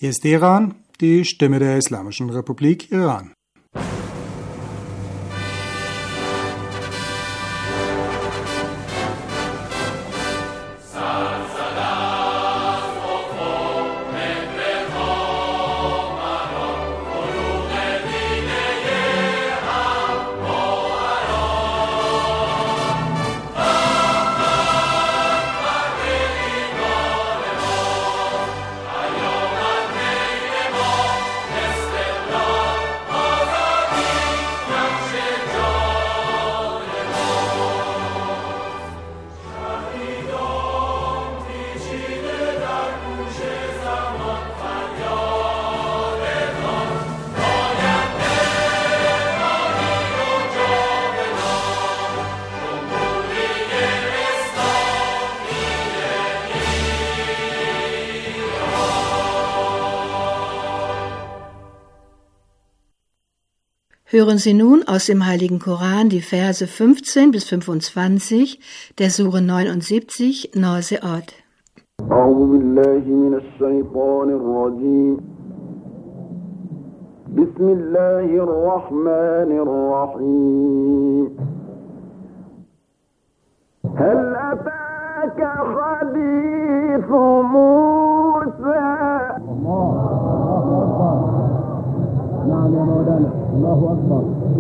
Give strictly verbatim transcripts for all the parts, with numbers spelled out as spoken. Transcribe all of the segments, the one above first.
Hier ist Iran, die Stimme der Islamischen Republik Iran. Hören Sie nun aus dem Heiligen Koran die Verse fünfzehn bis fünfundzwanzig der Sure neunundsiebzig, Nazi'at. أعوذ بالله من الشيطان الرجيم بسم الله الرحمن الرحيم هل أتاك حديث موسى نعم يا مولانا الله أكبر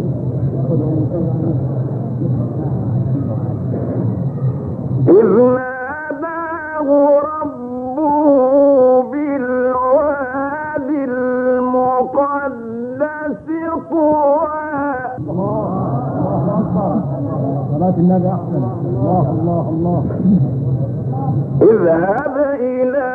إذ ناداه ربه بالواد المقدس طوى الله أكبر صلاة النبي أحسن الله الله الله اذهب إلى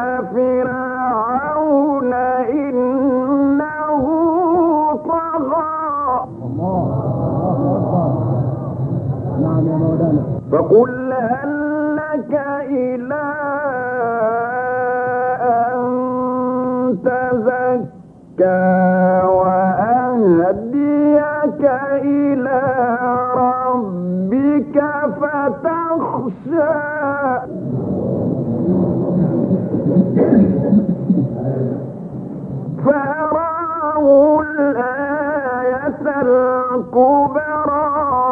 فرعون إنه طغى الله أكبر نعم يا مولانا فقل هل لك إلى أن تزكى وأهديك إلى ربك فتخشى فأراه الآية الكبرى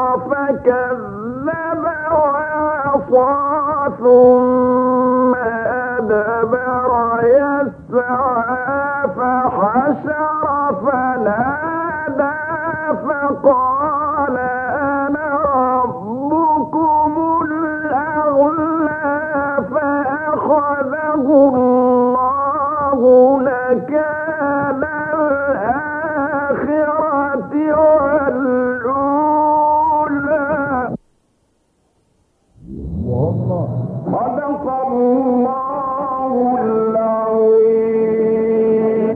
فكذب وعصى ثم أدبر يسعى فحشر فنادى فقال أنا ربكم الأعلى فأخذه الله نكال الآخرة والأولى صدق الله العظيم.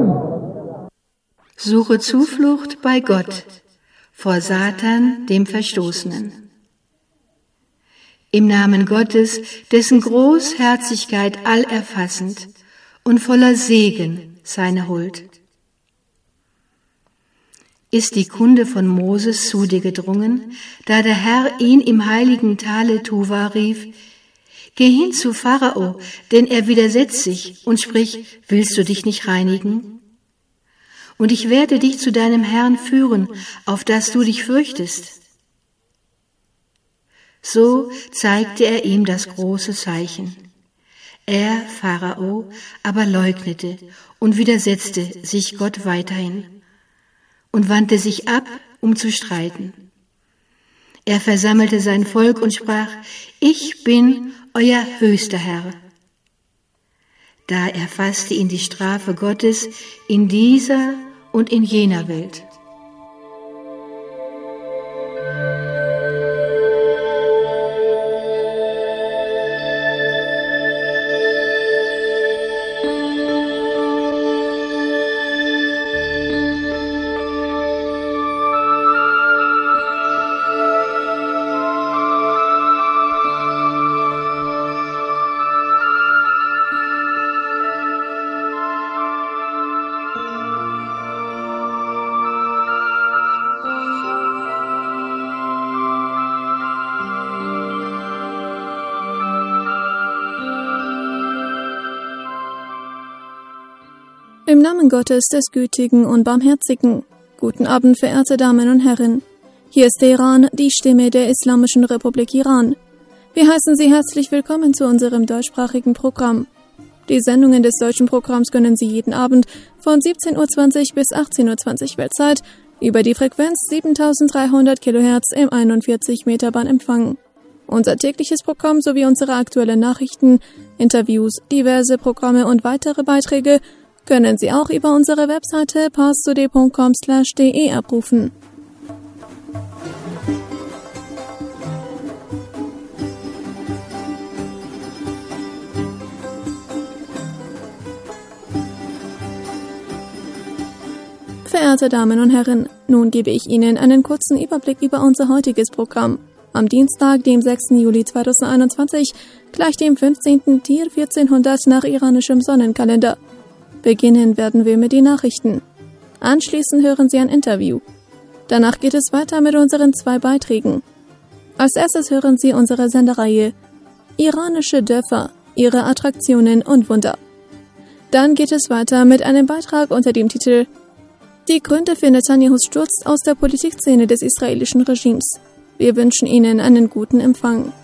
Suche Zuflucht bei Gott vor Satan, dem Verstoßenen. Im Namen Gottes, dessen Großherzigkeit allerfassend und voller Segen seine Huld. Ist die Kunde von Moses zu dir gedrungen, da der Herr ihn im heiligen Tale Tuwa rief: Geh hin zu Pharao, denn er widersetzt sich und sprich: Willst du dich nicht reinigen? Und ich werde dich zu deinem Herrn führen, auf dass du dich fürchtest. So zeigte er ihm das große Zeichen. Er, Pharao, aber leugnete und widersetzte sich Gott weiterhin und wandte sich ab, um zu streiten. Er versammelte sein Volk und sprach: Ich bin euer höchster Herr. Da erfasste ihn die Strafe Gottes in dieser und in jener Welt. Namen Gottes, des Gütigen und Barmherzigen. Guten Abend, verehrte Damen und Herren. Hier ist Teheran, die Stimme der Islamischen Republik Iran. Wir heißen Sie herzlich willkommen zu unserem deutschsprachigen Programm. Die Sendungen des deutschen Programms können Sie jeden Abend von siebzehn Uhr zwanzig bis achtzehn Uhr zwanzig Weltzeit über die Frequenz siebentausenddreihundert Kilohertz im einundvierzig Meter Band empfangen. Unser tägliches Programm sowie unsere aktuellen Nachrichten, Interviews, diverse Programme und weitere Beiträge können Sie auch über unsere Webseite parstoday punkt com slash de abrufen. Verehrte Damen und Herren, nun gebe ich Ihnen einen kurzen Überblick über unser heutiges Programm. Am Dienstag, dem sechsten Juli zweitausendeinundzwanzig, gleich dem fünfzehnten Tir vierzehnhundert nach iranischem Sonnenkalender. Beginnen werden wir mit den Nachrichten. Anschließend hören Sie ein Interview. Danach geht es weiter mit unseren zwei Beiträgen. Als erstes hören Sie unsere Sendereihe Iranische Dörfer, ihre Attraktionen und Wunder. Dann geht es weiter mit einem Beitrag unter dem Titel Die Gründe für Netanyahus Sturz aus der Politikszene des israelischen Regimes. Wir wünschen Ihnen einen guten Empfang.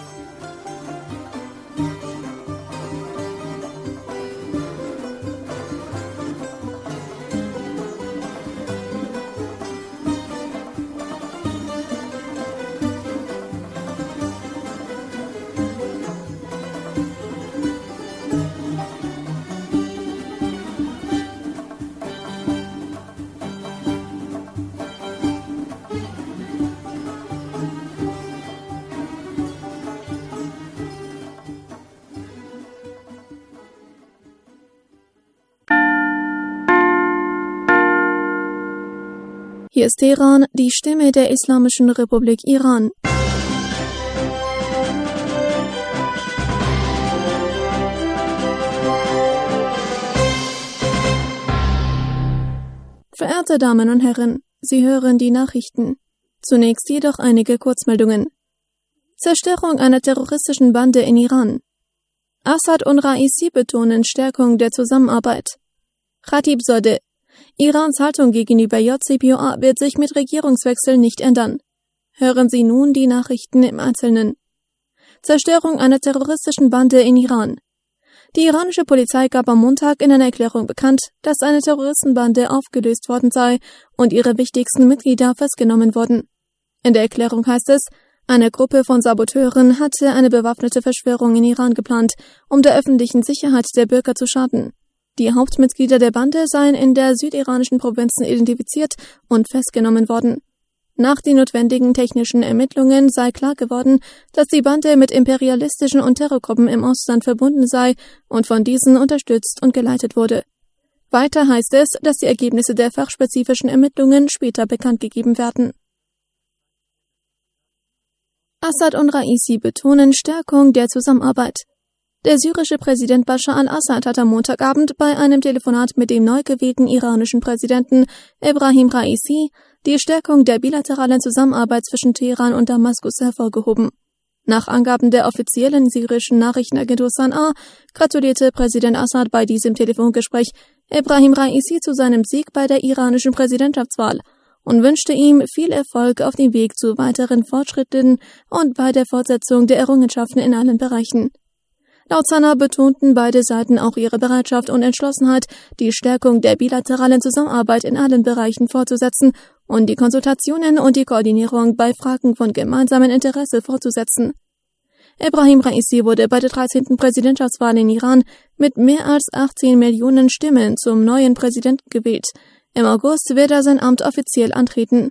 Hier ist Teheran, die Stimme der Islamischen Republik Iran. Verehrte Damen und Herren, Sie hören die Nachrichten. Zunächst jedoch einige Kurzmeldungen. Zerstörung einer terroristischen Bande in Iran. Assad und Raisi betonen Stärkung der Zusammenarbeit. Khatibzadeh: Irans Haltung gegenüber J C P O A wird sich mit Regierungswechsel nicht ändern. Hören Sie nun die Nachrichten im Einzelnen. Zerstörung einer terroristischen Bande in Iran. Die iranische Polizei gab am Montag in einer Erklärung bekannt, dass eine Terroristenbande aufgelöst worden sei und ihre wichtigsten Mitglieder festgenommen wurden. In der Erklärung heißt es, eine Gruppe von Saboteuren hatte eine bewaffnete Verschwörung in Iran geplant, um der öffentlichen Sicherheit der Bürger zu schaden. Die Hauptmitglieder der Bande seien in der südiranischen Provinzen identifiziert und festgenommen worden. Nach den notwendigen technischen Ermittlungen sei klar geworden, dass die Bande mit imperialistischen und Terrorgruppen im Ausland verbunden sei und von diesen unterstützt und geleitet wurde. Weiter heißt es, dass die Ergebnisse der fachspezifischen Ermittlungen später bekannt gegeben werden. Assad und Raisi betonen Stärkung der Zusammenarbeit. Der syrische Präsident Bashar al-Assad hat am Montagabend bei einem Telefonat mit dem neu gewählten iranischen Präsidenten Ebrahim Raisi die Stärkung der bilateralen Zusammenarbeit zwischen Teheran und Damaskus hervorgehoben. Nach Angaben der offiziellen syrischen Nachrichtenagentur San'a gratulierte Präsident Assad bei diesem Telefongespräch Ebrahim Raisi zu seinem Sieg bei der iranischen Präsidentschaftswahl und wünschte ihm viel Erfolg auf dem Weg zu weiteren Fortschritten und bei der Fortsetzung der Errungenschaften in allen Bereichen. Laut San'a betonten beide Seiten auch ihre Bereitschaft und Entschlossenheit, die Stärkung der bilateralen Zusammenarbeit in allen Bereichen fortzusetzen und die Konsultationen und die Koordinierung bei Fragen von gemeinsamem Interesse fortzusetzen. Ebrahim Raisi wurde bei der dreizehnten Präsidentschaftswahl in Iran mit mehr als achtzehn Millionen Stimmen zum neuen Präsidenten gewählt. Im August wird er sein Amt offiziell antreten.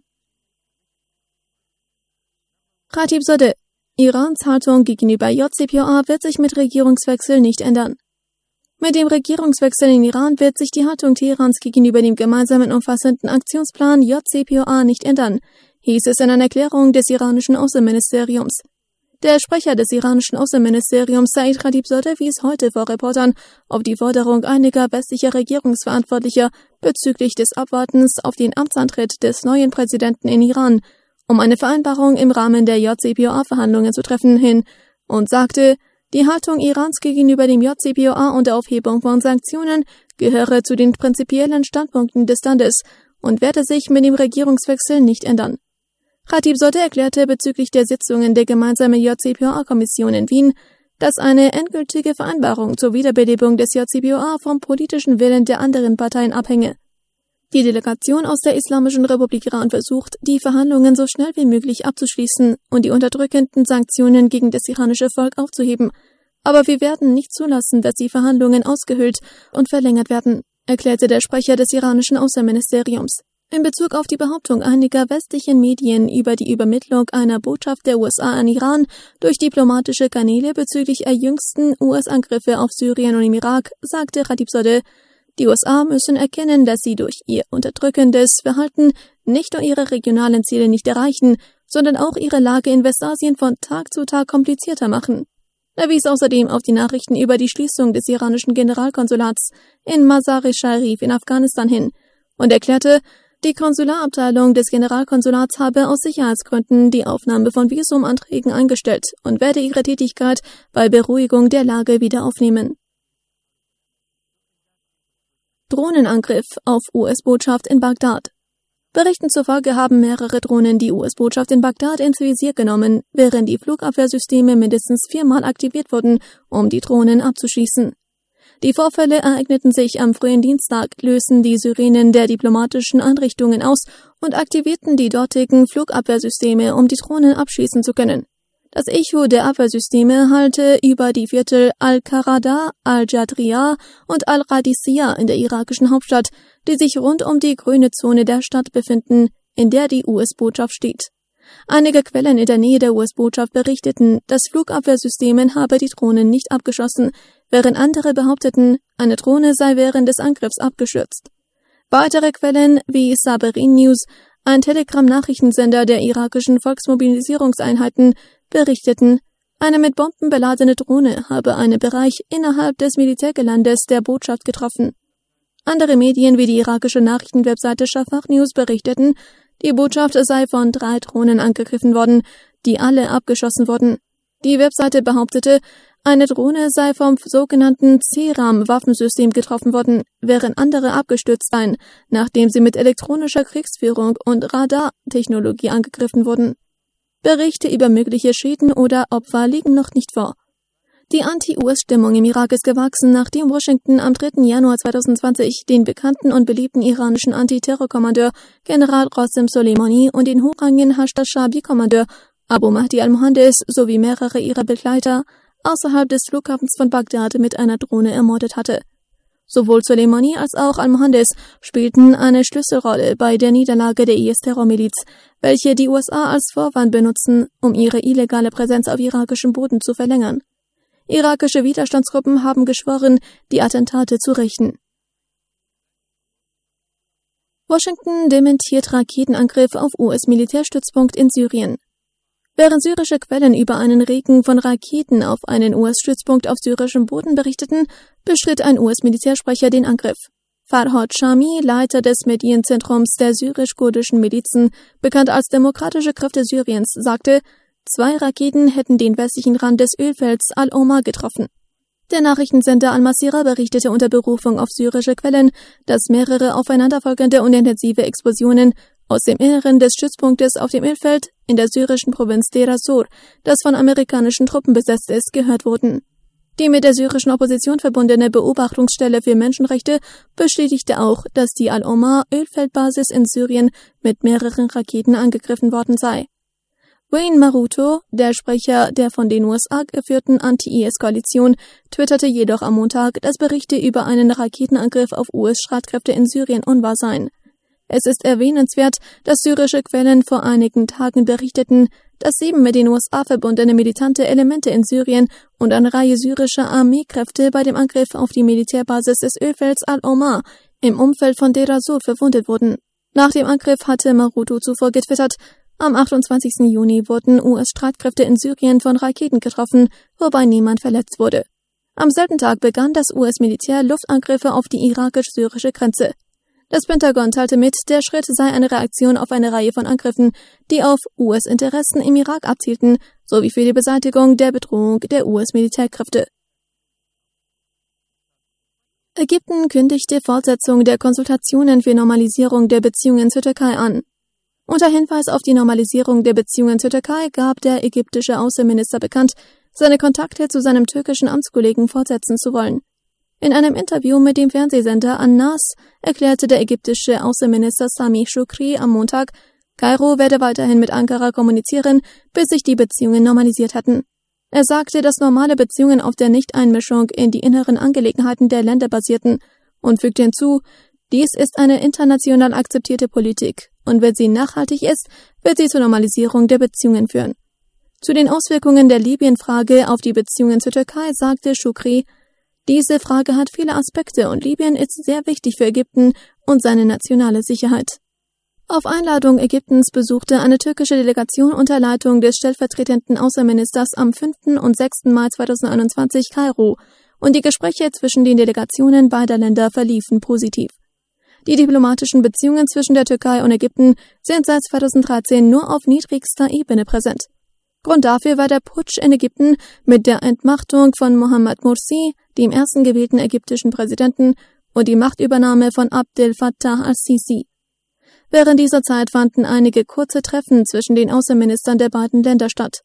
Khatibzadeh: Irans Haltung gegenüber J C P O A wird sich mit Regierungswechsel nicht ändern. Mit dem Regierungswechsel in Iran wird sich die Haltung Teherans gegenüber dem gemeinsamen umfassenden Aktionsplan J C P O A nicht ändern, hieß es in einer Erklärung des iranischen Außenministeriums. Der Sprecher des iranischen Außenministeriums Said Khatibzadeh wies heute vor Reportern auf die Forderung einiger westlicher Regierungsverantwortlicher bezüglich des Abwartens auf den Amtsantritt des neuen Präsidenten in Iran, um eine Vereinbarung im Rahmen der J C P O A-Verhandlungen zu treffen, hin und sagte, Die Haltung Irans gegenüber dem J C P O A und der Aufhebung von Sanktionen gehöre zu den prinzipiellen Standpunkten des Landes und werde sich mit dem Regierungswechsel nicht ändern. Khatibzadeh erklärte bezüglich der Sitzungen der gemeinsamen J C P O A-Kommission in Wien, dass eine endgültige Vereinbarung zur Wiederbelebung des J C P O A vom politischen Willen der anderen Parteien abhänge. Die Delegation aus der Islamischen Republik Iran versucht, die Verhandlungen so schnell wie möglich abzuschließen und die unterdrückenden Sanktionen gegen das iranische Volk aufzuheben. Aber wir werden nicht zulassen, dass die Verhandlungen ausgehöhlt und verlängert werden, erklärte der Sprecher des iranischen Außenministeriums. In Bezug auf die Behauptung einiger westlichen Medien über die Übermittlung einer Botschaft der U S A an Iran durch diplomatische Kanäle bezüglich der jüngsten U S-Angriffe auf Syrien und im Irak, sagte Khatibzadeh, die U S A müssen erkennen, dass sie durch ihr unterdrückendes Verhalten nicht nur ihre regionalen Ziele nicht erreichen, sondern auch ihre Lage in Westasien von Tag zu Tag komplizierter machen. Er wies außerdem auf die Nachrichten über die Schließung des iranischen Generalkonsulats in Mazar-e-Sharif in Afghanistan hin und erklärte, die Konsularabteilung des Generalkonsulats habe aus Sicherheitsgründen die Aufnahme von Visumanträgen eingestellt und werde ihre Tätigkeit bei Beruhigung der Lage wieder aufnehmen. Drohnenangriff auf U S-Botschaft in Bagdad. Berichten zufolge haben mehrere Drohnen die U S-Botschaft in Bagdad ins Visier genommen, während die Flugabwehrsysteme mindestens viermal aktiviert wurden, um die Drohnen abzuschießen. Die Vorfälle ereigneten sich am frühen Dienstag, lösten die Sirenen der diplomatischen Einrichtungen aus und aktivierten die dortigen Flugabwehrsysteme, um die Drohnen abschießen zu können. Das Echo der Abwehrsysteme hallte über die Viertel Al-Qarada, Al-Jadriya und Al-Qadisiyya in der irakischen Hauptstadt, die sich rund um die grüne Zone der Stadt befinden, in der die U S-Botschaft steht. Einige Quellen in der Nähe der U S-Botschaft berichteten, das Flugabwehrsystem habe die Drohnen nicht abgeschossen, während andere behaupteten, eine Drohne sei während des Angriffs abgestürzt. Weitere Quellen wie Saberin News, ein Telegram-Nachrichtensender der irakischen Volksmobilisierungseinheiten, berichteten, eine mit Bomben beladene Drohne habe einen Bereich innerhalb des Militärgeländes der Botschaft getroffen. Andere Medien wie die irakische Nachrichtenwebseite Shafaq News berichteten, die Botschaft sei von drei Drohnen angegriffen worden, die alle abgeschossen wurden. Die Webseite behauptete, eine Drohne sei vom sogenannten C-RAM-Waffensystem getroffen worden, während andere abgestürzt seien, nachdem sie mit elektronischer Kriegsführung und Radartechnologie angegriffen wurden. Berichte über mögliche Schäden oder Opfer liegen noch nicht vor. Die Anti-U S-Stimmung im Irak ist gewachsen, nachdem Washington am dritten Januar zweitausendzwanzig den bekannten und beliebten iranischen Antiterrorkommandeur General Qasem Soleimani und den hochrangigen Hashd-Shabi-Kommandeur Abu Mahdi al-Mohandes sowie mehrere ihrer Begleiter außerhalb des Flughafens von Bagdad mit einer Drohne ermordet hatte. Sowohl Soleimani als auch al-Mohandes spielten eine Schlüsselrolle bei der Niederlage der I S-Terrormiliz, welche die U S A als Vorwand benutzen, um ihre illegale Präsenz auf irakischem Boden zu verlängern. Irakische Widerstandsgruppen haben geschworen, die Attentate zu rächen. Washington dementiert Raketenangriff auf U S-Militärstützpunkt in Syrien. Während syrische Quellen über einen Regen von Raketen auf einen U S-Stützpunkt auf syrischem Boden berichteten, bestritt ein U S-Militärsprecher den Angriff. Farhad Shami, Leiter des Medienzentrums der syrisch-kurdischen Milizen, bekannt als Demokratische Kräfte Syriens, sagte, zwei Raketen hätten den westlichen Rand des Ölfelds Al-Omar getroffen. Der Nachrichtensender Al-Masira berichtete unter Berufung auf syrische Quellen, dass mehrere aufeinanderfolgende und intensive Explosionen aus dem Inneren des Stützpunktes auf dem Ölfeld in der syrischen Provinz Deir ez-Zor, das von amerikanischen Truppen besetzt ist, gehört wurden. Die mit der syrischen Opposition verbundene Beobachtungsstelle für Menschenrechte bestätigte auch, dass die Al-Omar-Ölfeldbasis in Syrien mit mehreren Raketen angegriffen worden sei. Wayne Maruto, der Sprecher der von den U S A geführten Anti-I S-Koalition, twitterte jedoch am Montag, dass Berichte über einen Raketenangriff auf U S-Streitkräfte in Syrien unwahr seien. Es ist erwähnenswert, dass syrische Quellen vor einigen Tagen berichteten, dass sieben mit den U S A verbundene militante Elemente in Syrien und eine Reihe syrischer Armeekräfte bei dem Angriff auf die Militärbasis des Ölfelds Al-Omar im Umfeld von Deir ez-Zor verwundet wurden. Nach dem Angriff hatte Maruto zuvor getwittert, am achtundzwanzigsten Juni wurden U S-Streitkräfte in Syrien von Raketen getroffen, wobei niemand verletzt wurde. Am selben Tag begann das U S-Militär Luftangriffe auf die irakisch-syrische Grenze. Das Pentagon teilte mit, der Schritt sei eine Reaktion auf eine Reihe von Angriffen, die auf U S-Interessen im Irak abzielten, sowie für die Beseitigung der Bedrohung der U S-Militärkräfte. Ägypten kündigte Fortsetzung der Konsultationen für Normalisierung der Beziehungen zur Türkei an. Unter Hinweis auf die Normalisierung der Beziehungen zur Türkei gab der ägyptische Außenminister bekannt, seine Kontakte zu seinem türkischen Amtskollegen fortsetzen zu wollen. In einem Interview mit dem Fernsehsender An-Nas erklärte der ägyptische Außenminister Samih Shoukry am Montag, Kairo werde weiterhin mit Ankara kommunizieren, bis sich die Beziehungen normalisiert hatten. Er sagte, dass normale Beziehungen auf der Nichteinmischung in die inneren Angelegenheiten der Länder basierten und fügte hinzu, dies ist eine international akzeptierte Politik und wenn sie nachhaltig ist, wird sie zur Normalisierung der Beziehungen führen. Zu den Auswirkungen der Libyen-Frage auf die Beziehungen zur Türkei sagte Shoukry, diese Frage hat viele Aspekte und Libyen ist sehr wichtig für Ägypten und seine nationale Sicherheit. Auf Einladung Ägyptens besuchte eine türkische Delegation unter Leitung des stellvertretenden Außenministers am fünften und sechsten Mai zweitausendeinundzwanzig Kairo und die Gespräche zwischen den Delegationen beider Länder verliefen positiv. Die diplomatischen Beziehungen zwischen der Türkei und Ägypten sind seit zweitausenddreizehn nur auf niedrigster Ebene präsent. Grund dafür war der Putsch in Ägypten mit der Entmachtung von Mohammed Morsi, dem ersten gewählten ägyptischen Präsidenten, und die Machtübernahme von Abdel Fattah al-Sisi. Während dieser Zeit fanden einige kurze Treffen zwischen den Außenministern der beiden Länder statt.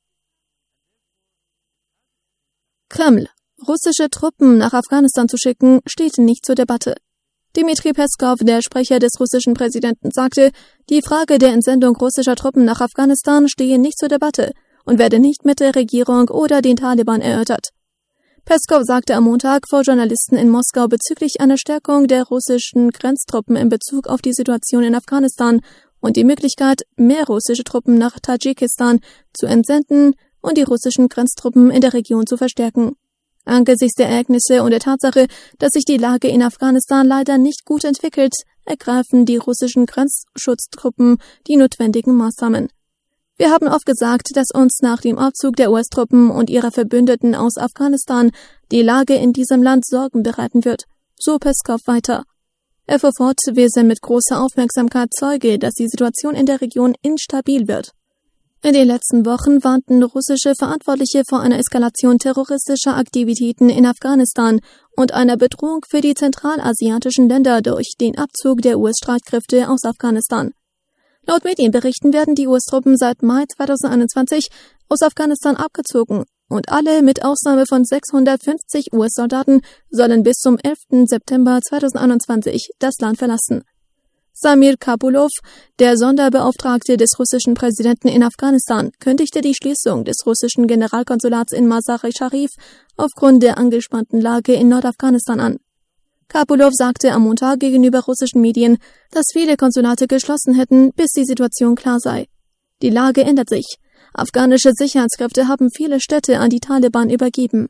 Kreml: Russische Truppen nach Afghanistan zu schicken, steht nicht zur Debatte. Dmitri Peskov, der Sprecher des russischen Präsidenten, sagte, die Frage der Entsendung russischer Truppen nach Afghanistan stehe nicht zur Debatte und werde nicht mit der Regierung oder den Taliban erörtert. Peskov sagte am Montag vor Journalisten in Moskau bezüglich einer Stärkung der russischen Grenztruppen in Bezug auf die Situation in Afghanistan und die Möglichkeit, mehr russische Truppen nach Tadschikistan zu entsenden und die russischen Grenztruppen in der Region zu verstärken. Angesichts der Ereignisse und der Tatsache, dass sich die Lage in Afghanistan leider nicht gut entwickelt, ergreifen die russischen Grenzschutztruppen die notwendigen Maßnahmen. Wir haben oft gesagt, dass uns nach dem Abzug der U S-Truppen und ihrer Verbündeten aus Afghanistan die Lage in diesem Land Sorgen bereiten wird. So Peskov weiter. Er fuhr fort, wir sind mit großer Aufmerksamkeit Zeuge, dass die Situation in der Region instabil wird. In den letzten Wochen warnten russische Verantwortliche vor einer Eskalation terroristischer Aktivitäten in Afghanistan und einer Bedrohung für die zentralasiatischen Länder durch den Abzug der U S-Streitkräfte aus Afghanistan. Laut Medienberichten werden die U S-Truppen seit Mai zweitausendeinundzwanzig aus Afghanistan abgezogen und alle mit Ausnahme von sechshundertfünfzig U S-Soldaten sollen bis zum elften September zweitausendeinundzwanzig das Land verlassen. Samir Kapulov, der Sonderbeauftragte des russischen Präsidenten in Afghanistan, kündigte die Schließung des russischen Generalkonsulats in Mazar-e-Sharif aufgrund der angespannten Lage in Nordafghanistan an. Kapulov sagte am Montag gegenüber russischen Medien, dass viele Konsulate geschlossen hätten, bis die Situation klar sei. Die Lage ändert sich. Afghanische Sicherheitskräfte haben viele Städte an die Taliban übergeben.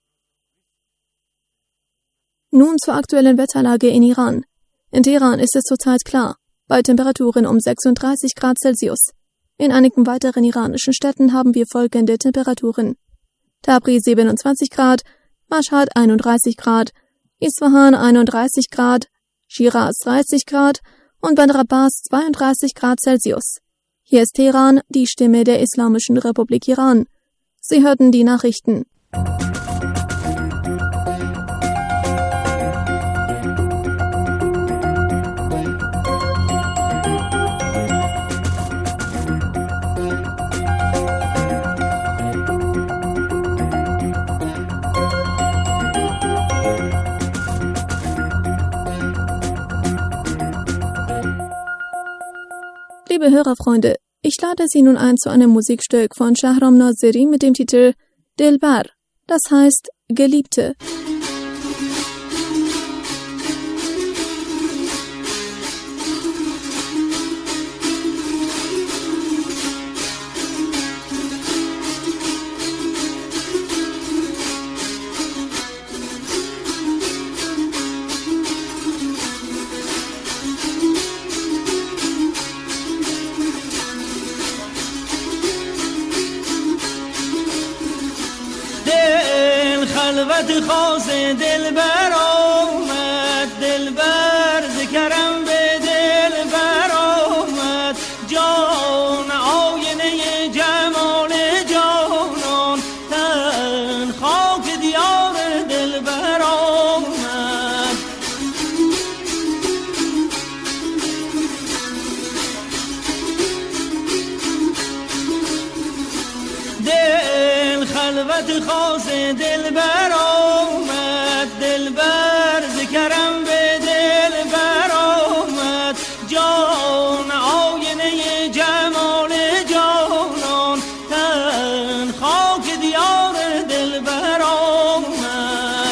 Nun zur aktuellen Wetterlage in Iran. In Teheran ist es zurzeit klar, bei Temperaturen um sechsunddreißig Grad Celsius. In einigen weiteren iranischen Städten haben wir folgende Temperaturen: Tabriz siebenundzwanzig Grad, Mashhad einunddreißig Grad, Isfahan einunddreißig Grad, Shiraz dreißig Grad und Bandar Abbas zweiunddreißig Grad Celsius. Hier ist Teheran, die Stimme der Islamischen Republik Iran. Sie hörten die Nachrichten. Liebe Hörerfreunde, ich lade Sie nun ein zu einem Musikstück von Shahram Nazeri mit dem Titel Dilbar, das heißt Geliebte. خلوت خاص دلبر آمد دلبر ذکرم به دلبر آمد جان آینه جمال جان خلوت خاص دلبر آمد، دلبر ز کرم به دلبر آمد، جان آینه جمال جانان، تن خاک دیار دلبر آمد.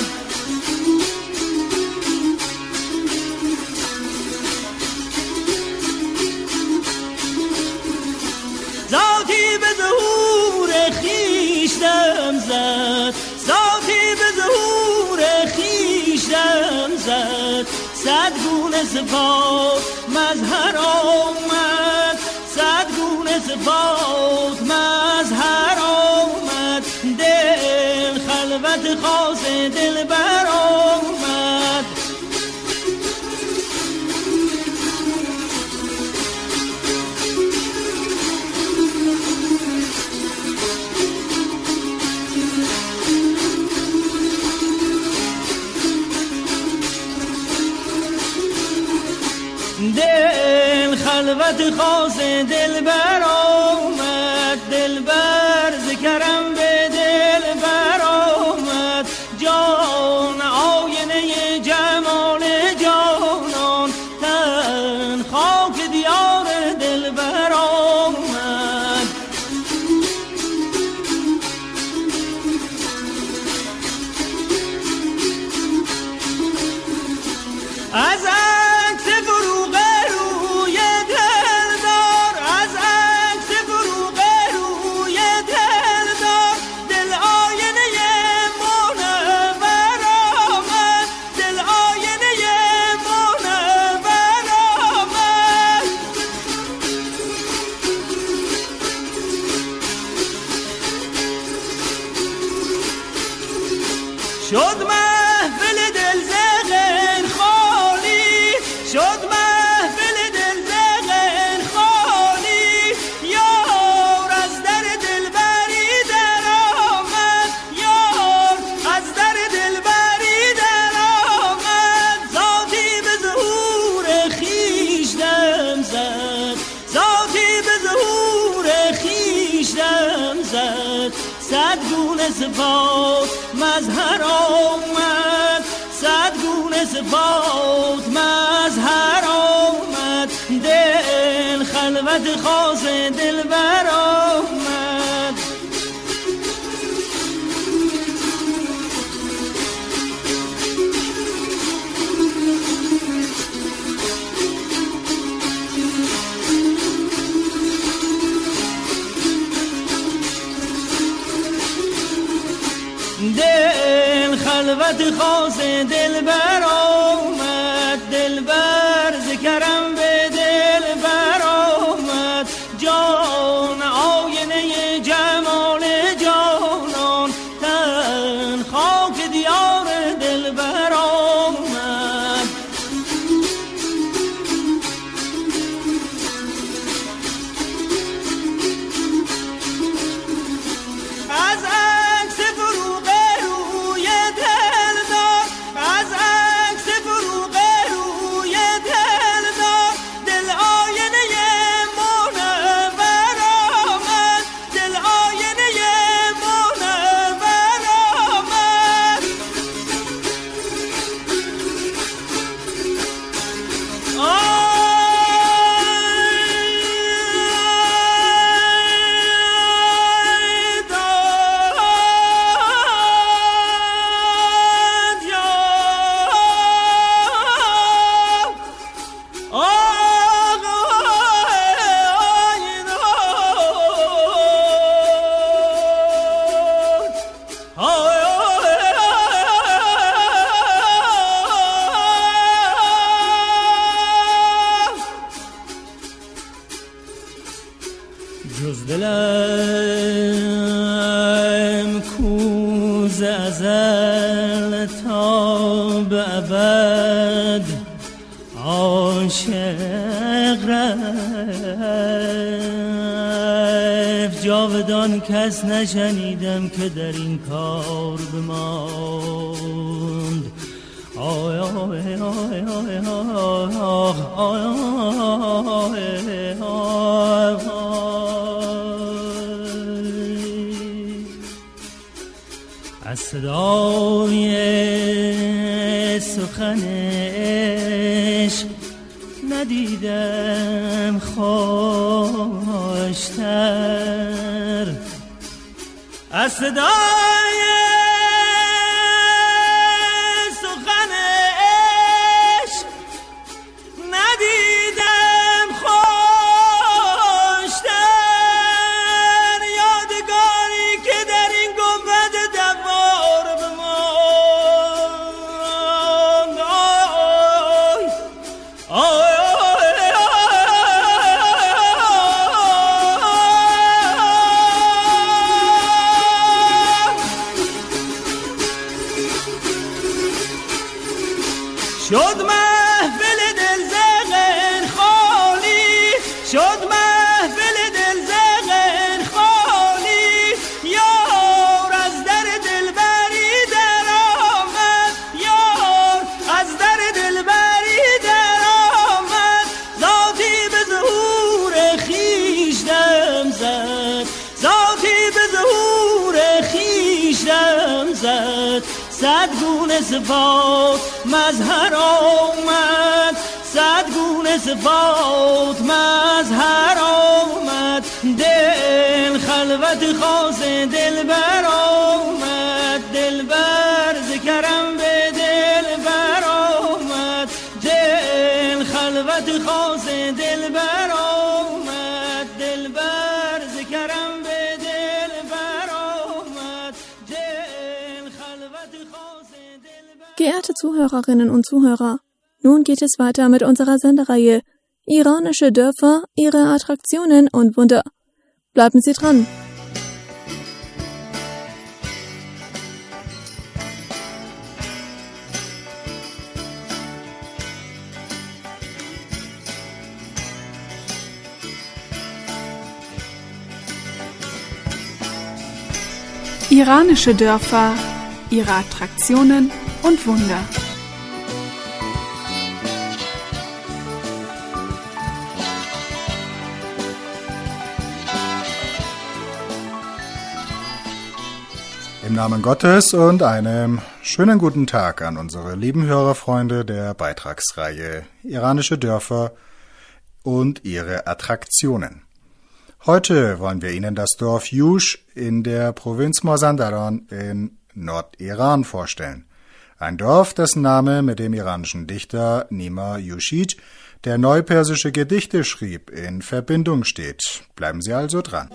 ذاتی به ظهور خویش دم زد، ذاتی به ظهور خویش دم زد، صد گونه صفات مظهر آمد، صد گونه صفات مظهر آمد، دل خلوت خاص دلبر آمد. دل خلوت خاص دلبر آمد، دلبر ز کرم به دلبر آمد، جان آینه جمال جانان، تن خاک دیار دلبر آمد. از شد محفل دل زغن خالی، شد محفل دل زغن خالی، یار از در دلبری در آمد، یار از در دلبری در آمد، ذاتی به ظهور خویش دم زد، ذاتی به ظهور خویش دم زد، صد گونه صفات مظهر آمد، صد گونه صفات مظهر آمد، دل خلوت خاص دلبر آمد. دل خلوت خاص دلبر آمد، دلبر ز کرم به دلبر آمد، جان آینه جمال جانان، تن خاک دیار دلبر آمد. از جز دلم کوز ازل تا به ابد عاشق رفت، جاودان کس نشنیدم که در این کار بماند. آی آی آی آی آی آی از صدای سخنش ندیدم خوشتر، از صدای سخنش ندیدم خوشتر، یادگاری که در این گنبد دوار بماند. آی شد محفل دل زغن خالی، شد محفل دل زغن خالی، یار از در دلبری در آمد، یار از در دلبری در آمد، ذاتی به ظهور خویش دم زد، ذاتی به ظهور خویش دم زد، صد گونه صفات مظهر آمد، صد گونه صفات مظهر آمد، دل خلوت خاص دل بر آمد، دل بر ذکرم به دل بر آمد، دل خلوت خاص دل بر آمد، دل بر ذکرم به دل بر آمد، دل خلوت خاص دل بر. Geehrte Zuhörerinnen und Zuhörer, nun geht es weiter mit unserer Sendereihe Iranische Dörfer, ihre Attraktionen und Wunder. Bleiben Sie dran! Iranische Dörfer, ihre Attraktionen und Wunder. Im Namen Gottes und einem schönen guten Tag an unsere lieben Hörerfreunde der Beitragsreihe Iranische Dörfer und ihre Attraktionen. Heute wollen wir Ihnen das Dorf Yush in der Provinz Mazandaran in Nordiran vorstellen. Ein Dorf, dessen Name mit dem iranischen Dichter Nima Yushid, der neupersische Gedichte schrieb, in Verbindung steht. Bleiben Sie also dran.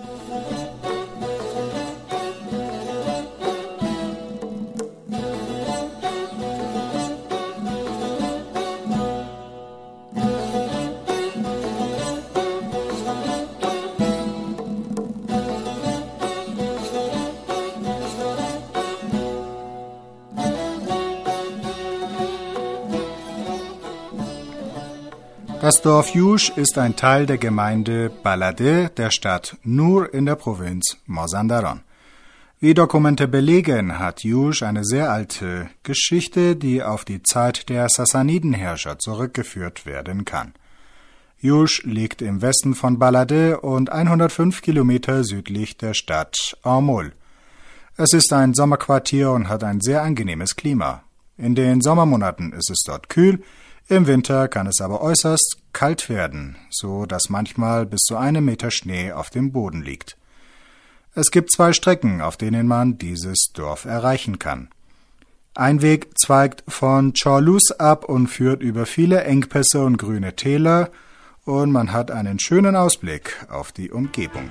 Das Dorf Yush ist ein Teil der Gemeinde Balade der Stadt Nur in der Provinz Mazandaran. Wie Dokumente belegen, hat Yush eine sehr alte Geschichte, die auf die Zeit der Sassanidenherrscher zurückgeführt werden kann. Yush liegt im Westen von Balade und hundertfünf Kilometer südlich der Stadt Amol. Es ist ein Sommerquartier und hat ein sehr angenehmes Klima. In den Sommermonaten ist es dort kühl, im Winter kann es aber äußerst kalt werden, so dass manchmal bis zu einem Meter Schnee auf dem Boden liegt. Es gibt zwei Strecken, auf denen man dieses Dorf erreichen kann. Ein Weg zweigt von Chorlus ab und führt über viele Engpässe und grüne Täler, und man hat einen schönen Ausblick auf die Umgebung.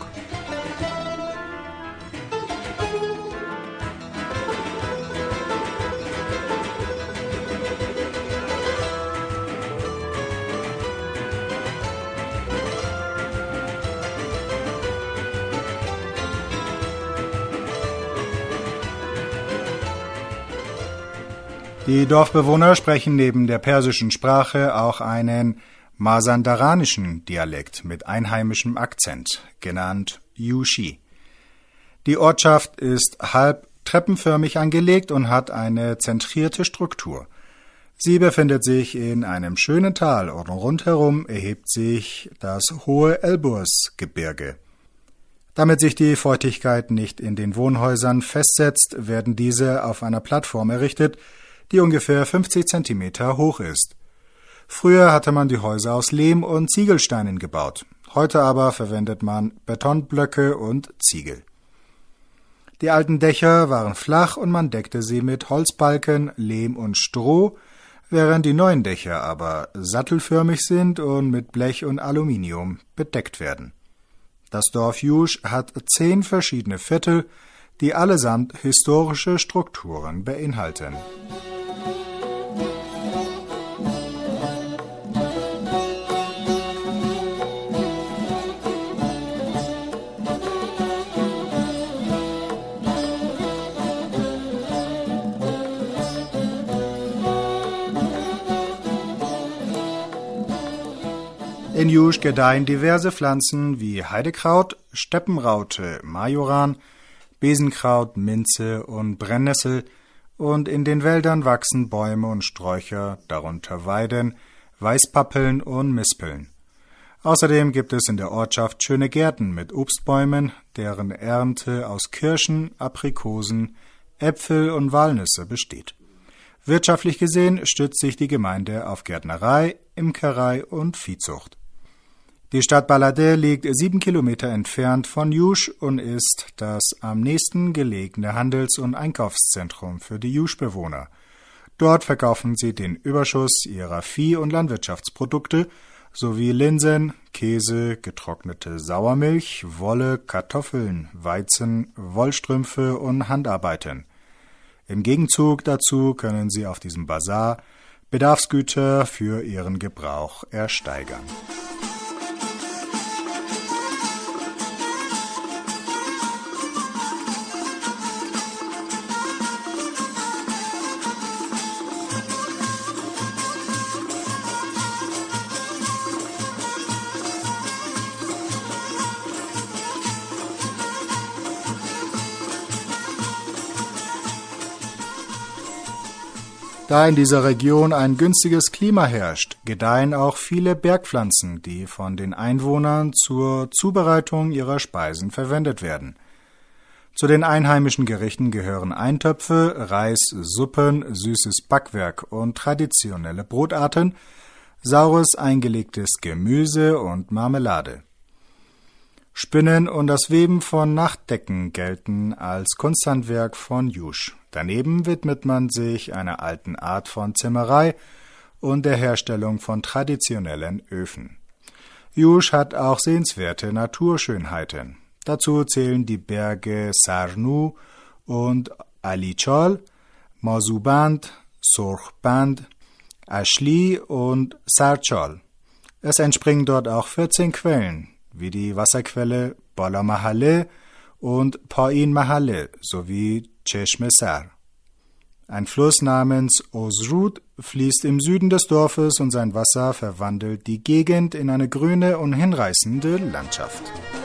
Die Dorfbewohner sprechen neben der persischen Sprache auch einen mazandaranischen Dialekt mit einheimischem Akzent, genannt Yushi. Die Ortschaft ist halb treppenförmig angelegt und hat eine zentrierte Struktur. Sie befindet sich in einem schönen Tal und rundherum erhebt sich das hohe Elburz-Gebirge. Damit sich die Feuchtigkeit nicht in den Wohnhäusern festsetzt, werden diese auf einer Plattform errichtet, die ungefähr fünfzig Zentimeter hoch ist. Früher hatte man die Häuser aus Lehm und Ziegelsteinen gebaut. Heute aber verwendet man Betonblöcke und Ziegel. Die alten Dächer waren flach und man deckte sie mit Holzbalken, Lehm und Stroh, während die neuen Dächer aber sattelförmig sind und mit Blech und Aluminium bedeckt werden. Das Dorf Jusch hat zehn verschiedene Viertel, die allesamt historische Strukturen beinhalten. In Jusch gedeihen diverse Pflanzen wie Heidekraut, Steppenraute, Majoran, Besenkraut, Minze und Brennnessel, und in den Wäldern wachsen Bäume und Sträucher, darunter Weiden, Weißpappeln und Mispeln. Außerdem gibt es in der Ortschaft schöne Gärten mit Obstbäumen, deren Ernte aus Kirschen, Aprikosen, Äpfel und Walnüsse besteht. Wirtschaftlich gesehen stützt sich die Gemeinde auf Gärtnerei, Imkerei und Viehzucht. Die Stadt Balade liegt sieben Kilometer entfernt von Jusch und ist das am nächsten gelegene Handels- und Einkaufszentrum für die Jusch-Bewohner. Dort verkaufen sie den Überschuss ihrer Vieh- und Landwirtschaftsprodukte sowie Linsen, Käse, getrocknete Sauermilch, Wolle, Kartoffeln, Weizen, Wollstrümpfe und Handarbeiten. Im Gegenzug dazu können sie auf diesem Basar Bedarfsgüter für ihren Gebrauch ersteigern. Da in dieser Region ein günstiges Klima herrscht, gedeihen auch viele Bergpflanzen, die von den Einwohnern zur Zubereitung ihrer Speisen verwendet werden. Zu den einheimischen Gerichten gehören Eintöpfe, Reis, Suppen, süßes Backwerk und traditionelle Brotarten, saures eingelegtes Gemüse und Marmelade. Spinnen und das Weben von Nachtdecken gelten als Kunsthandwerk von Jusch. Daneben widmet man sich einer alten Art von Zimmerei und der Herstellung von traditionellen Öfen. Jusch hat auch sehenswerte Naturschönheiten. Dazu zählen die Berge Sarnu und Alichol, Mazuband, Surkhband, Ashli und Sarchol. Es entspringen dort auch vierzehn Quellen, wie die Wasserquelle Bala Mahalle und Pain Mahalle sowie Cheshme Sar. Ein Fluss namens Ozrud fließt im Süden des Dorfes und sein Wasser verwandelt die Gegend in eine grüne und hinreißende Landschaft.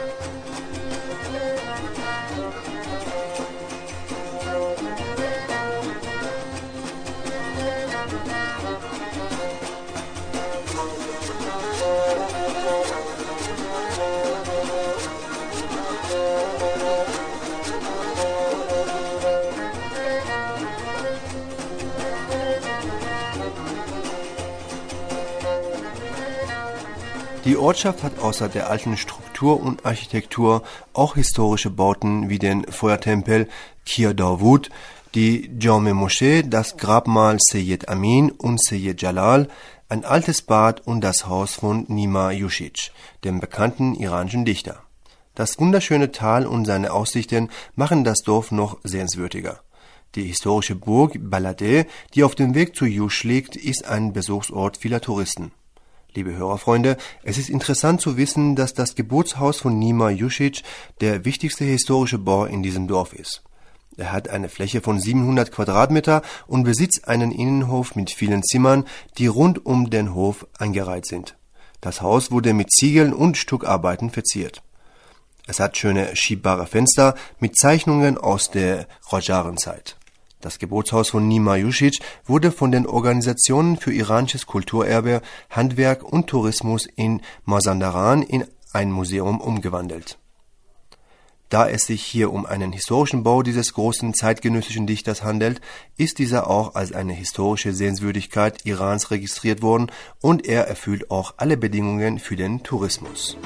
Die Ortschaft hat außer der alten Struktur und Architektur auch historische Bauten wie den Feuertempel Kir Dawud, die Jaume Moschee, das Grabmal Seyyed Amin und Seyyed Jalal, ein altes Bad und das Haus von Nima Yushich, dem bekannten iranischen Dichter. Das wunderschöne Tal und seine Aussichten machen das Dorf noch sehenswürdiger. Die historische Burg Balade, die auf dem Weg zu Jusch liegt, ist ein Besuchsort vieler Touristen. Liebe Hörerfreunde, es ist interessant zu wissen, dass das Geburtshaus von Nima Yushich der wichtigste historische Bau in diesem Dorf ist. Er hat eine Fläche von siebenhundert Quadratmeter und besitzt einen Innenhof mit vielen Zimmern, die rund um den Hof eingereiht sind. Das Haus wurde mit Ziegeln und Stuckarbeiten verziert. Es hat schöne schiebbare Fenster mit Zeichnungen aus der Qajarenzeit. Das Geburtshaus von Nima Yushich wurde von den Organisationen für iranisches Kulturerbe, Handwerk und Tourismus in Mazandaran in ein Museum umgewandelt. Da es sich hier um einen historischen Bau dieses großen zeitgenössischen Dichters handelt, ist dieser auch als eine historische Sehenswürdigkeit Irans registriert worden und er erfüllt auch alle Bedingungen für den Tourismus.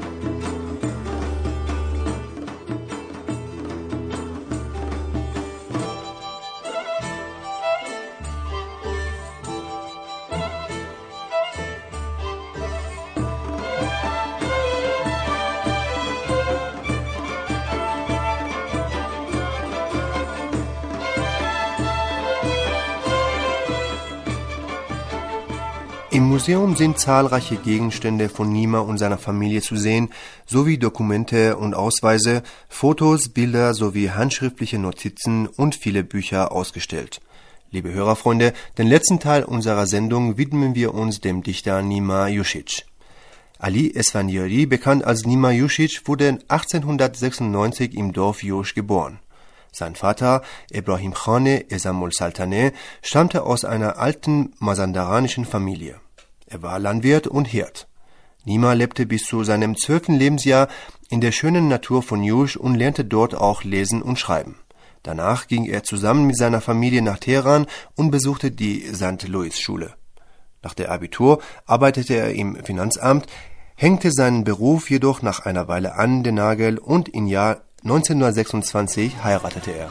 Im Museum sind zahlreiche Gegenstände von Nima und seiner Familie zu sehen, sowie Dokumente und Ausweise, Fotos, Bilder sowie handschriftliche Notizen und viele Bücher ausgestellt. Liebe Hörerfreunde, den letzten Teil unserer Sendung widmen wir uns dem Dichter Nima Yushich. Ali Esfandiari, bekannt als Nima Yushich, wurde achtzehnhundertsechsundneunzig im Dorf Yush geboren. Sein Vater, Ebrahim Khane Esamul Saltaneh, stammte aus einer alten masandaranischen Familie. Er war Landwirt und Hirt. Nima lebte bis zu seinem zwölften Lebensjahr in der schönen Natur von Yush und lernte dort auch lesen und schreiben. Danach ging er zusammen mit seiner Familie nach Teheran und besuchte die Sankt Louis Schule. Nach der Abitur arbeitete er im Finanzamt, hängte seinen Beruf jedoch nach einer Weile an den Nagel und im Jahr neunzehnhundertsechsundzwanzig heiratete er.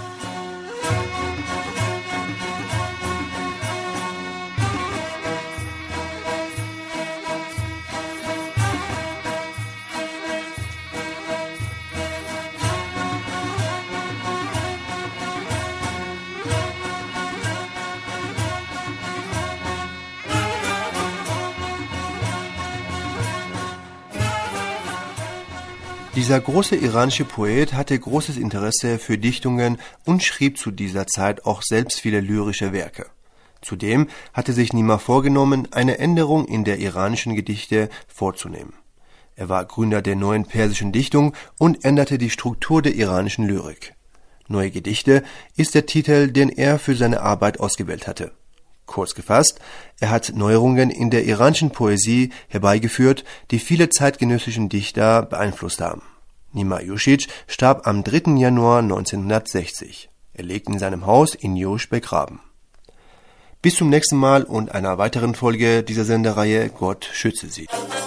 Dieser große iranische Poet hatte großes Interesse für Dichtungen und schrieb zu dieser Zeit auch selbst viele lyrische Werke. Zudem hatte sich Nima vorgenommen, eine Änderung in der iranischen Gedichte vorzunehmen. Er war Gründer der neuen persischen Dichtung und änderte die Struktur der iranischen Lyrik. Neue Gedichte ist der Titel, den er für seine Arbeit ausgewählt hatte. Kurz gefasst, er hat Neuerungen in der iranischen Poesie herbeigeführt, die viele zeitgenössischen Dichter beeinflusst haben. Nima Yushich starb am dritten Januar neunzehnhundertsechzig. Er liegt in seinem Haus in Yush begraben. Bis zum nächsten Mal und einer weiteren Folge dieser Sendereihe. Gott schütze Sie.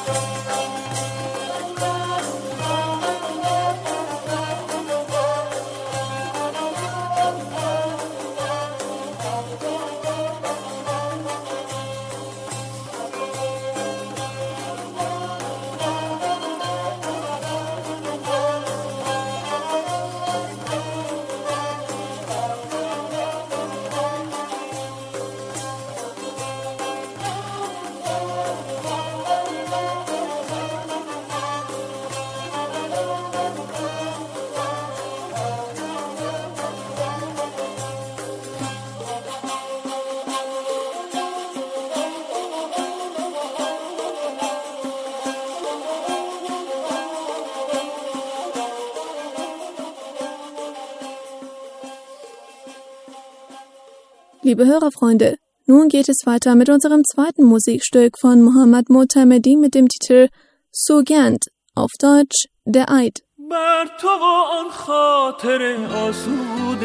Liebe Hörerfreunde, nun geht es weiter mit unserem zweiten Musikstück von Mohammad Motamedi mit dem Titel Sogand, auf Deutsch Der Eid. بر تو و آن خاطر آسود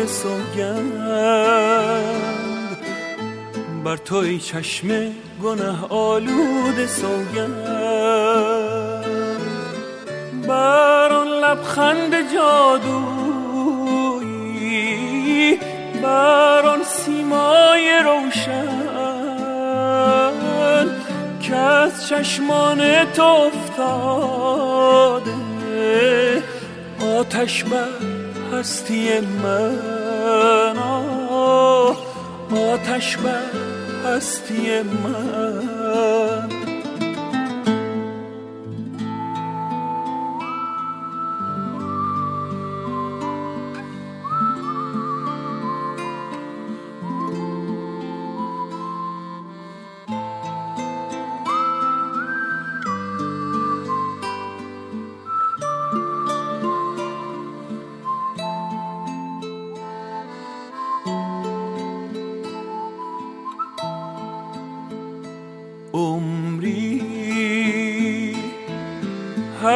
سوگند بر تو ای چشم گناه آلود سوگند بر آن لبخند جادویی بر آن سیمای روشن که از چشمان تو افتاده آتش بر هستی من آتش بر هستی من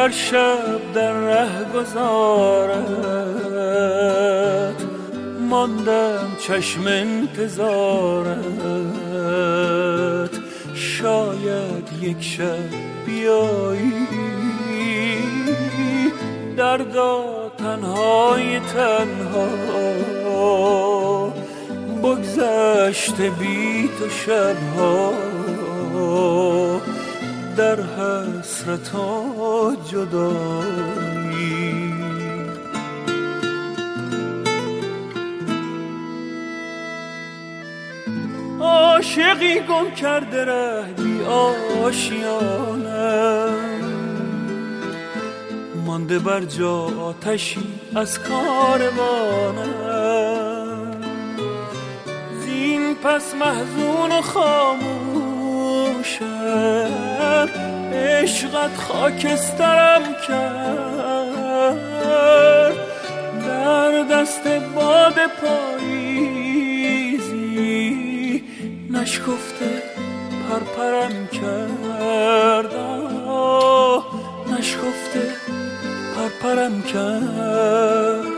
هر شب در ره گذارت ماندم چشم انتظارت شاید یک شب بیایی دردا تنهای تنها بگذشته بی تو شبها در حسرت و جدایی عاشقی گم کرده ره بی آشیانم مانده بر جا آتشی از کاروانم زین پس محزون و خاموشم عشقت خاکسترم کرد در دست باد پاییزی نشکفته پرپرم کرد آه نشکفته پرپرم کرد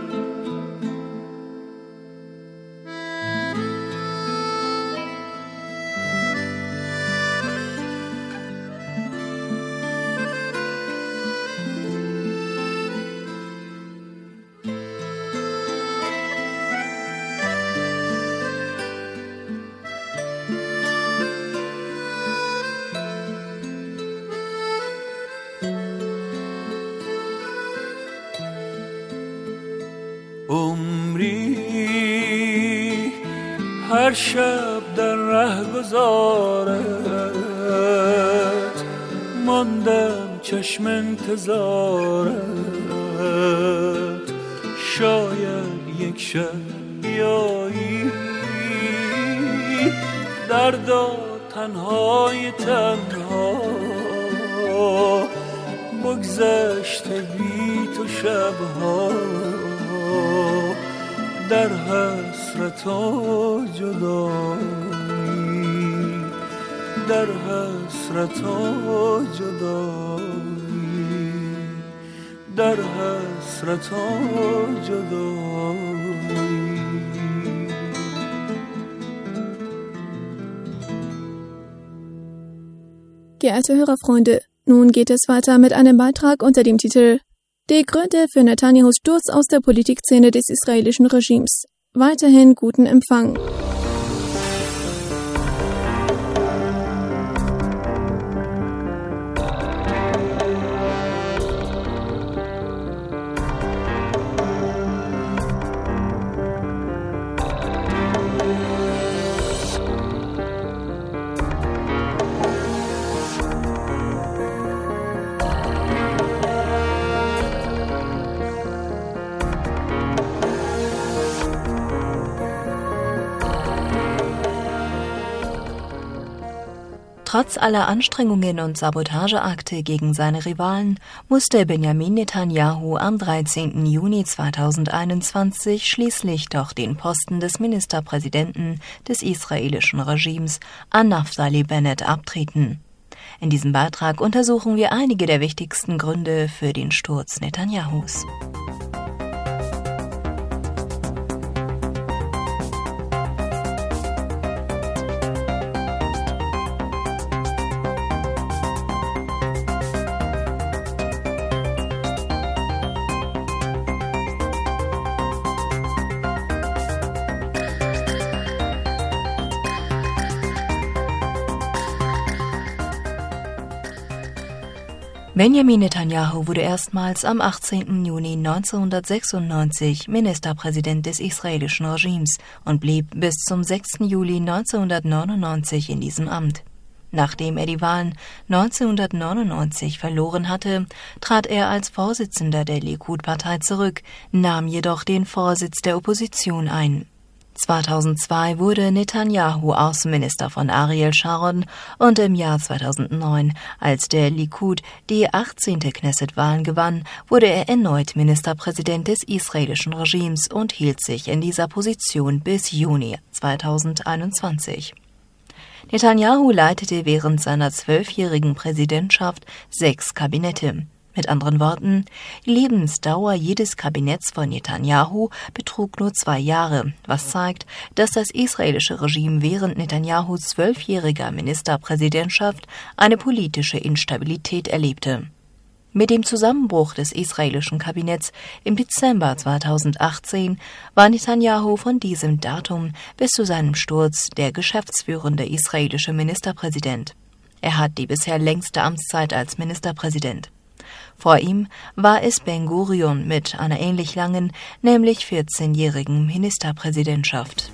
عمری هر شب در ره گذارت ماندم چشم انتظارت شاید یک شب بیایی دردا تنهای تنها بگذشته بی تو شبها در حسرت و جدایی در حسرت و جدایی در حسرت و جدایی. Geehrte Hörerfreunde, nun geht es weiter mit einem Beitrag unter dem Titel Die Gründe für Netanyahus Sturz aus der Politikszene des israelischen Regimes. Weiterhin guten Empfang. Trotz aller Anstrengungen und Sabotageakte gegen seine Rivalen musste Benjamin Netanyahu am dreizehnten Juni zweitausendeinundzwanzig schließlich doch den Posten des Ministerpräsidenten des israelischen Regimes an Naftali Bennett abtreten. In diesem Beitrag untersuchen wir einige der wichtigsten Gründe für den Sturz Netanyahus. Benjamin Netanyahu wurde erstmals am achtzehnten Juni neunzehnhundertsechsundneunzig Ministerpräsident des israelischen Regimes und blieb bis zum sechsten Juli neunzehnhundertneunundneunzig in diesem Amt. Nachdem er die Wahlen neunzehnhundertneunundneunzig verloren hatte, trat er als Vorsitzender der Likud-Partei zurück, nahm jedoch den Vorsitz der Opposition ein. zweitausendzwei wurde Netanyahu Außenminister von Ariel Sharon und im Jahr zweitausendneun, als der Likud die achtzehnte Knesset-Wahlen gewann, wurde er erneut Ministerpräsident des israelischen Regimes und hielt sich in dieser Position bis Juni zweitausendeinundzwanzig. Netanyahu leitete während seiner zwölfjährigen Präsidentschaft sechs Kabinette. Mit anderen Worten, die Lebensdauer jedes Kabinetts von Netanyahu betrug nur zwei Jahre, was zeigt, dass das israelische Regime während Netanyahus zwölfjähriger Ministerpräsidentschaft eine politische Instabilität erlebte. Mit dem Zusammenbruch des israelischen Kabinetts im Dezember zweitausendachtzehn war Netanyahu von diesem Datum bis zu seinem Sturz der geschäftsführende israelische Ministerpräsident. Er hat die bisher längste Amtszeit als Ministerpräsident. Vor ihm war es Ben Gurion mit einer ähnlich langen, nämlich vierzehnjährigen Ministerpräsidentschaft.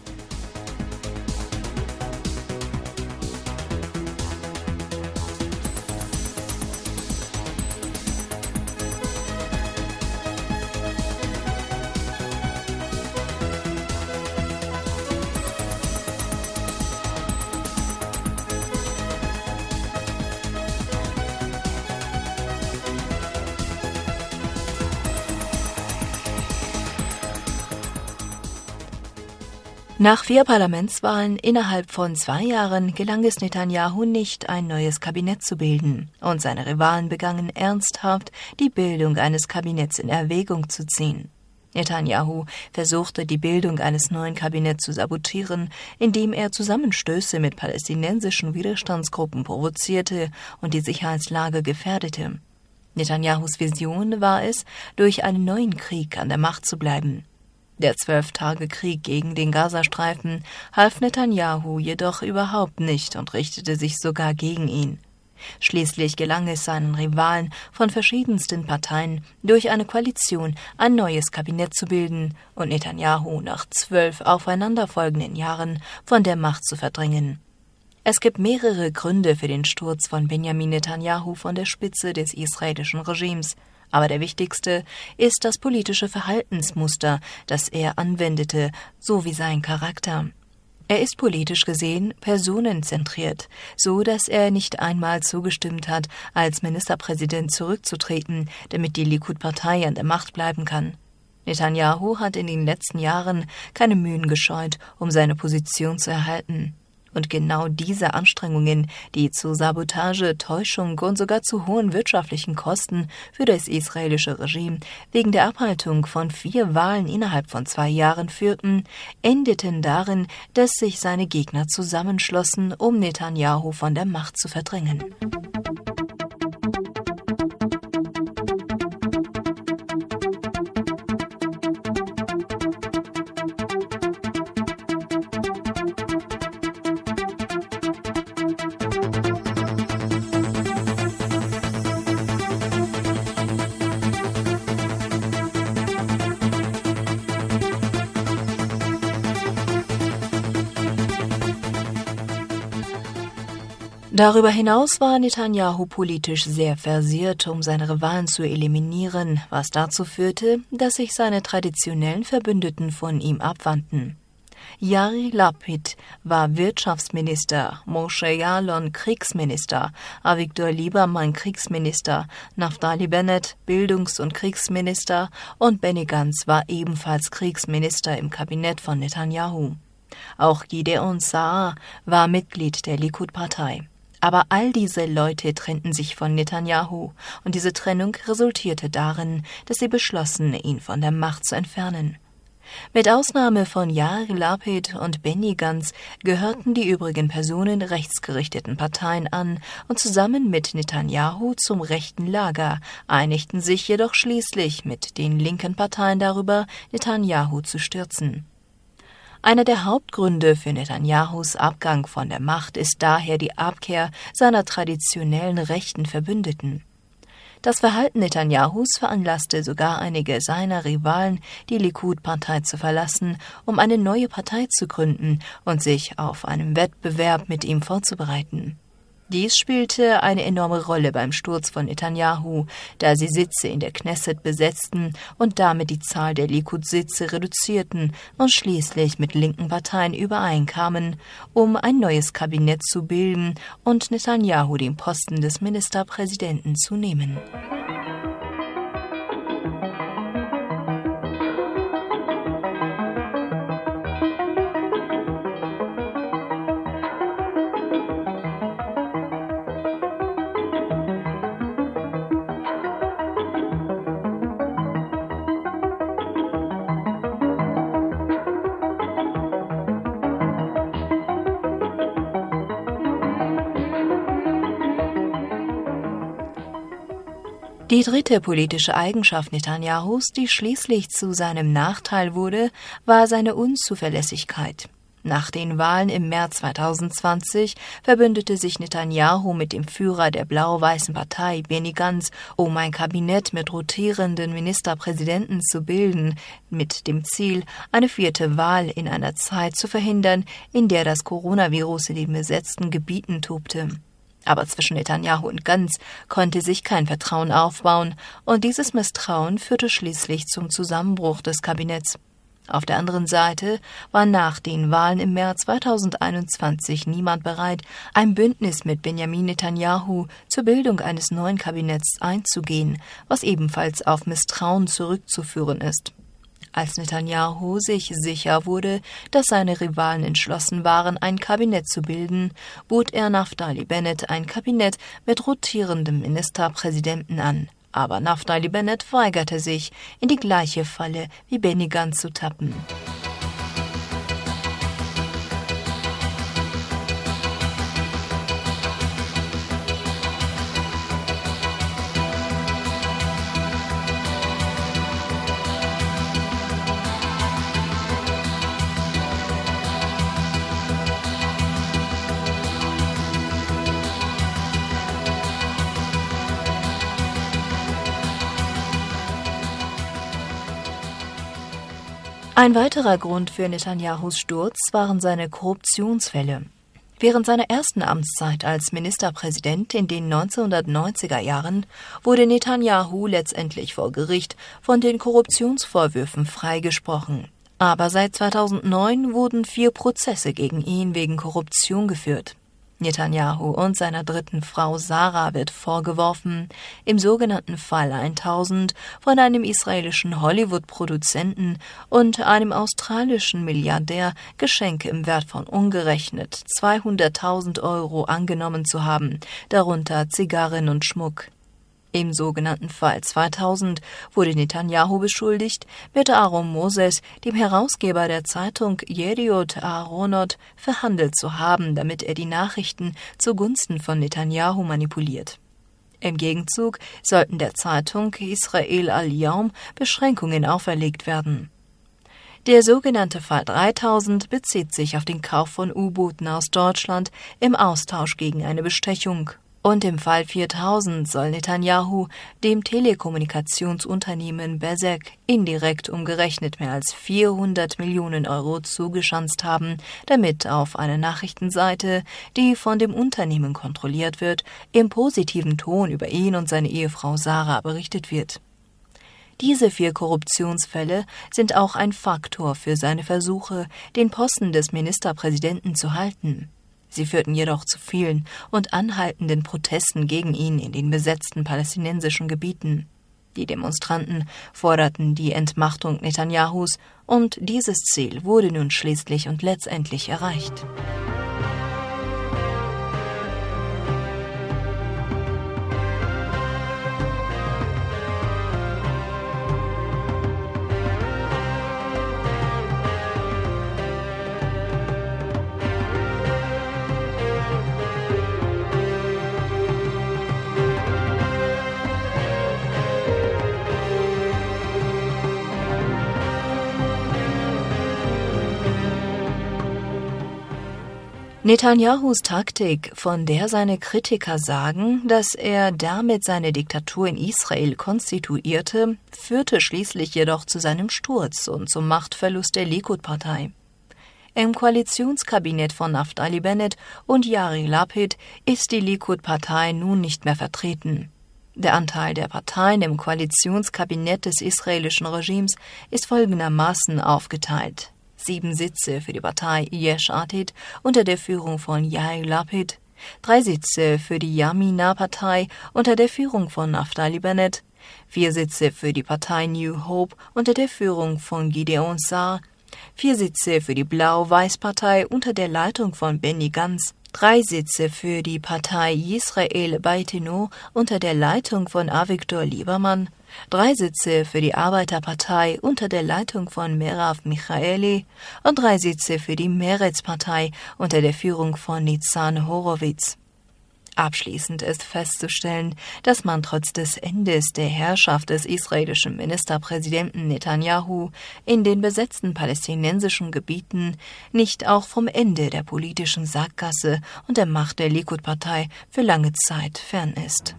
Nach vier Parlamentswahlen innerhalb von zwei Jahren gelang es Netanyahu nicht, ein neues Kabinett zu bilden, und seine Rivalen begannen ernsthaft, die Bildung eines Kabinetts in Erwägung zu ziehen. Netanyahu versuchte, die Bildung eines neuen Kabinetts zu sabotieren, indem er Zusammenstöße mit palästinensischen Widerstandsgruppen provozierte und die Sicherheitslage gefährdete. Netanyahus Vision war es, durch einen neuen Krieg an der Macht zu bleiben. Der Zwölf-Tage-Krieg gegen den Gazastreifen half Netanyahu jedoch überhaupt nicht und richtete sich sogar gegen ihn. Schließlich gelang es seinen Rivalen von verschiedensten Parteien, durch eine Koalition ein neues Kabinett zu bilden und Netanyahu nach zwölf aufeinanderfolgenden Jahren von der Macht zu verdrängen. Es gibt mehrere Gründe für den Sturz von Benjamin Netanyahu von der Spitze des israelischen Regimes. Aber der wichtigste ist das politische Verhaltensmuster, das er anwendete, sowie sein Charakter. Er ist politisch gesehen personenzentriert, so dass er nicht einmal zugestimmt hat, als Ministerpräsident zurückzutreten, damit die Likud-Partei an der Macht bleiben kann. Netanyahu hat in den letzten Jahren keine Mühen gescheut, um seine Position zu erhalten. Und genau diese Anstrengungen, die zu Sabotage, Täuschung und sogar zu hohen wirtschaftlichen Kosten für das israelische Regime wegen der Abhaltung von vier Wahlen innerhalb von zwei Jahren führten, endeten darin, dass sich seine Gegner zusammenschlossen, um Netanyahu von der Macht zu verdrängen. Darüber hinaus war Netanyahu politisch sehr versiert, um seine Rivalen zu eliminieren, was dazu führte, dass sich seine traditionellen Verbündeten von ihm abwandten. Yair Lapid war Wirtschaftsminister, Moshe Ya'alon Kriegsminister, Avigdor Lieberman Kriegsminister, Naftali Bennett Bildungs- und Kriegsminister und Benny Gantz war ebenfalls Kriegsminister im Kabinett von Netanyahu. Auch Gideon Saar war Mitglied der Likud-Partei. Aber all diese Leute trennten sich von Netanyahu, und diese Trennung resultierte darin, dass sie beschlossen, ihn von der Macht zu entfernen. Mit Ausnahme von Yair Lapid und Benny Gantz gehörten die übrigen Personen rechtsgerichteten Parteien an und zusammen mit Netanyahu zum rechten Lager, einigten sich jedoch schließlich mit den linken Parteien darüber, Netanyahu zu stürzen. Einer der Hauptgründe für Netanyahus Abgang von der Macht ist daher die Abkehr seiner traditionellen rechten Verbündeten. Das Verhalten Netanyahus veranlasste sogar einige seiner Rivalen, die Likud-Partei zu verlassen, um eine neue Partei zu gründen und sich auf einen Wettbewerb mit ihm vorzubereiten. Dies spielte eine enorme Rolle beim Sturz von Netanyahu, da sie Sitze in der Knesset besetzten und damit die Zahl der Likud-Sitze reduzierten und schließlich mit linken Parteien übereinkamen, um ein neues Kabinett zu bilden und Netanyahu den Posten des Ministerpräsidenten zu nehmen. Die dritte politische Eigenschaft Netanyahus, die schließlich zu seinem Nachteil wurde, war seine Unzuverlässigkeit. Nach den Wahlen im März zweitausendzwanzig verbündete sich Netanyahu mit dem Führer der blau-weißen Partei, Benny Gantz, um ein Kabinett mit rotierenden Ministerpräsidenten zu bilden, mit dem Ziel, eine vierte Wahl in einer Zeit zu verhindern, in der das Coronavirus in den besetzten Gebieten tobte. Aber zwischen Netanyahu und Gantz konnte sich kein Vertrauen aufbauen, und dieses Misstrauen führte schließlich zum Zusammenbruch des Kabinetts. Auf der anderen Seite war nach den Wahlen im März zweitausendeinundzwanzig niemand bereit, ein Bündnis mit Benjamin Netanyahu zur Bildung eines neuen Kabinetts einzugehen, was ebenfalls auf Misstrauen zurückzuführen ist. Als Netanyahu sich sicher wurde, dass seine Rivalen entschlossen waren, ein Kabinett zu bilden, bot er Naftali Bennett ein Kabinett mit rotierendem Ministerpräsidenten an. Aber Naftali Bennett weigerte sich, in die gleiche Falle wie Benny Gantz zu tappen. Ein weiterer Grund für Netanyahus Sturz waren seine Korruptionsfälle. Während seiner ersten Amtszeit als Ministerpräsident in den neunzehnhundertneunziger Jahren wurde Netanyahu letztendlich vor Gericht von den Korruptionsvorwürfen freigesprochen. Aber seit zweitausendneun wurden vier Prozesse gegen ihn wegen Korruption geführt. Netanyahu und seiner dritten Frau Sarah wird vorgeworfen, im sogenannten Fall tausend von einem israelischen Hollywood-Produzenten und einem australischen Milliardär Geschenke im Wert von umgerechnet zweihunderttausend Euro angenommen zu haben, darunter Zigarren und Schmuck. Im sogenannten Fall zweitausend wurde Netanyahu beschuldigt, mit Aaron Moses, dem Herausgeber der Zeitung Yediot Aharonot, verhandelt zu haben, damit er die Nachrichten zugunsten von Netanyahu manipuliert. Im Gegenzug sollten der Zeitung Israel Al-Yom Beschränkungen auferlegt werden. Der sogenannte Fall dreitausend bezieht sich auf den Kauf von U-Booten aus Deutschland im Austausch gegen eine Bestechung. Und im Fall viertausend soll Netanyahu dem Telekommunikationsunternehmen Bezeq indirekt umgerechnet mehr als vierhundert Millionen Euro zugeschanzt haben, damit auf einer Nachrichtenseite, die von dem Unternehmen kontrolliert wird, im positiven Ton über ihn und seine Ehefrau Sarah berichtet wird. Diese vier Korruptionsfälle sind auch ein Faktor für seine Versuche, den Posten des Ministerpräsidenten zu halten. Sie führten jedoch zu vielen und anhaltenden Protesten gegen ihn in den besetzten palästinensischen Gebieten. Die Demonstranten forderten die Entmachtung Netanyahus, und dieses Ziel wurde nun schließlich und letztendlich erreicht. Netanyahus Taktik, von der seine Kritiker sagen, dass er damit seine Diktatur in Israel konstituierte, führte schließlich jedoch zu seinem Sturz und zum Machtverlust der Likud-Partei. Im Koalitionskabinett von Naftali Bennett und Yair Lapid ist die Likud-Partei nun nicht mehr vertreten. Der Anteil der Parteien im Koalitionskabinett des israelischen Regimes ist folgendermaßen aufgeteilt: Sieben Sitze für die Partei Yesh Atid unter der Führung von Yair Lapid, drei Sitze für die Yamina-Partei unter der Führung von Naftali Bennett, vier Sitze für die Partei New Hope unter der Führung von Gideon Sa'ar, vier Sitze für die Blau-Weiß-Partei unter der Leitung von Benny Gantz, drei Sitze für die Partei Yisrael Beitenu unter der Leitung von Avigdor Lieberman, drei Sitze für die Arbeiterpartei unter der Leitung von Merav Michaeli und drei Sitze für die Meretz-Partei unter der Führung von Nitzan Horowitz. Abschließend ist festzustellen, dass man trotz des Endes der Herrschaft des israelischen Ministerpräsidenten Netanyahu in den besetzten palästinensischen Gebieten nicht auch vom Ende der politischen Sackgasse und der Macht der Likud-Partei für lange Zeit fern ist.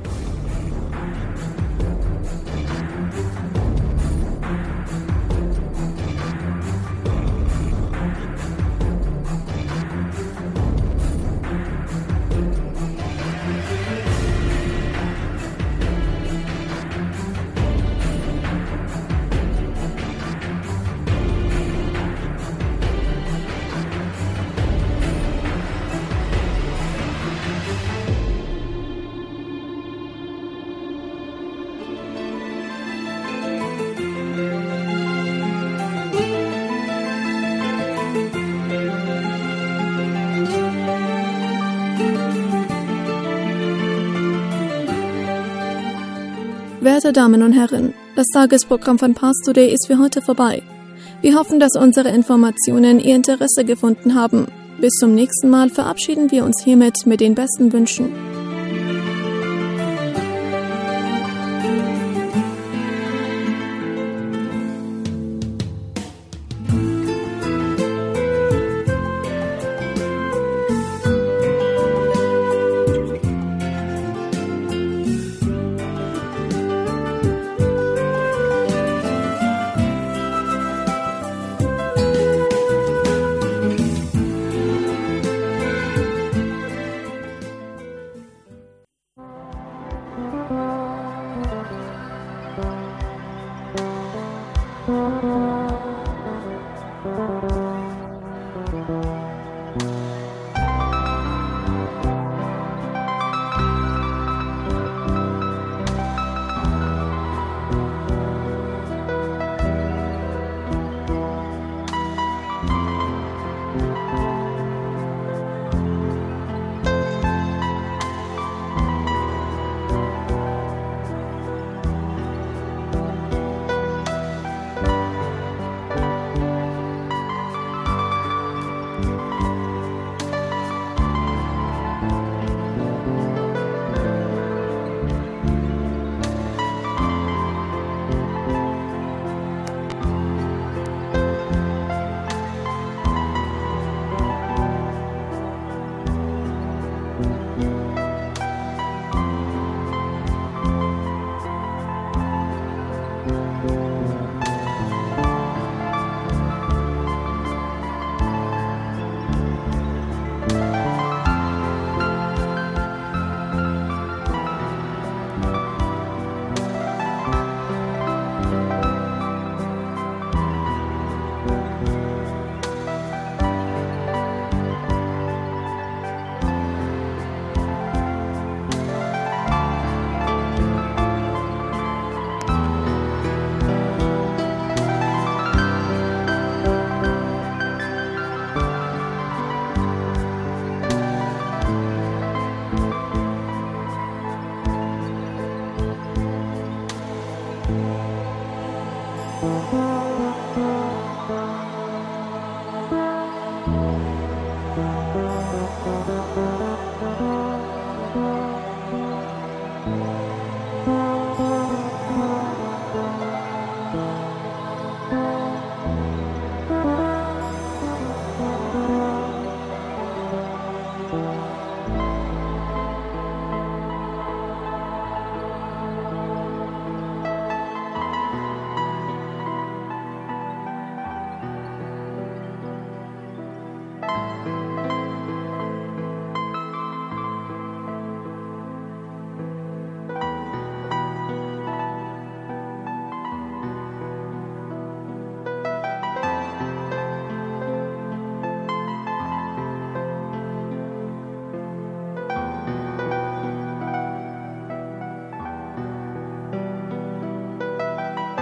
Werte Damen und Herren, das Tagesprogramm von Pars Today ist für heute vorbei. Wir hoffen, dass unsere Informationen Ihr Interesse gefunden haben. Bis zum nächsten Mal verabschieden wir uns hiermit mit den besten Wünschen. Thank you.